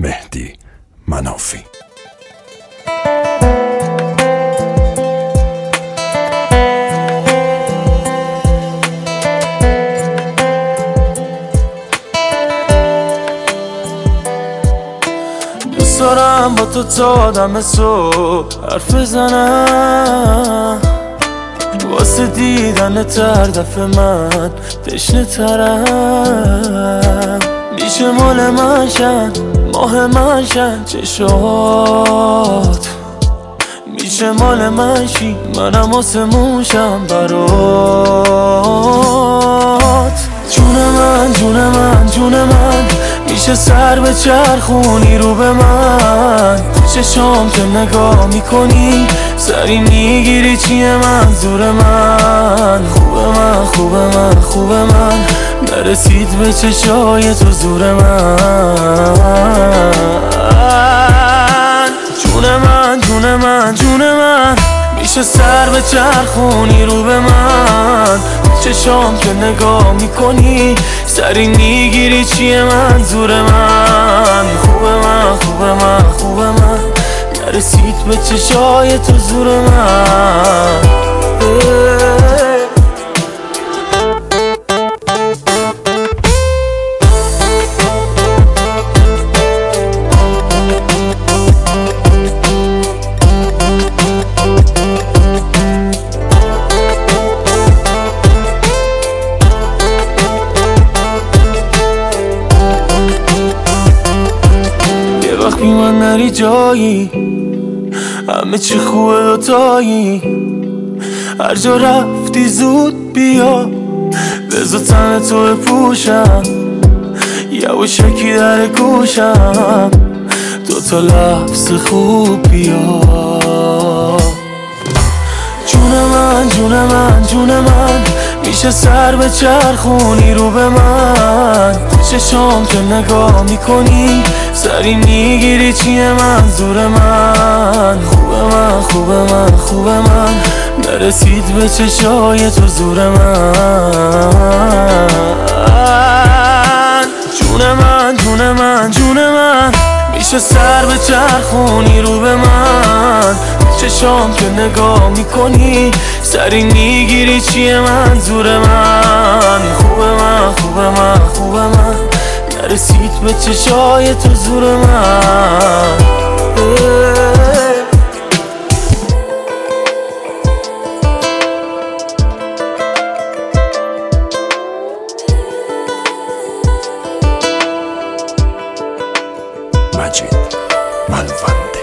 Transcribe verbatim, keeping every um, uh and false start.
مهدی منافی. دوست دارم با تو تا دم صبح حرف بزنم، واسه دیدن تر دفع من تشنه ترم. میشه مال من شن، ماه من شن چشات، میشه مال من شی منم آسمون شم برات. جون من جون من جون من، میشه سر به چرخونی رو به من، چشام که نگاه میکنی سری میگیری چیه منظور من. خوبه من خوبه من خوبه من، نرسید به چشای تو زور من. جون من جون من جون من، میشه سر به چرخونی رو به من، چشام که نگاه میکنی سری میگیری چیه منظور من. خوبه من خوبه من خوبه من، نرسید به چشای تو زور من. وقتی من نری جایی همه چی خوبه دوتایی، هر جا رفتی زود بیا بذار تن تو بپوشم، یواشکی در گوشم دوتا لحظه خوب بیا. جون من جون من جون من، میشه سر به چرخونی رو به من، چشام که نگاه میکنی سری میگیری چیه منظور من. خوبه من خوبه من خوبه من، نرسید به چشای تو زور من. جون من جون من جون من، میشه سر به چرخونی رو به من، چشام که نگاه میکنی سری میگیری چیه منظور من. خوبه من خوبه من خوبه من، نرسید به چشای تو زور من. مجید ملونده.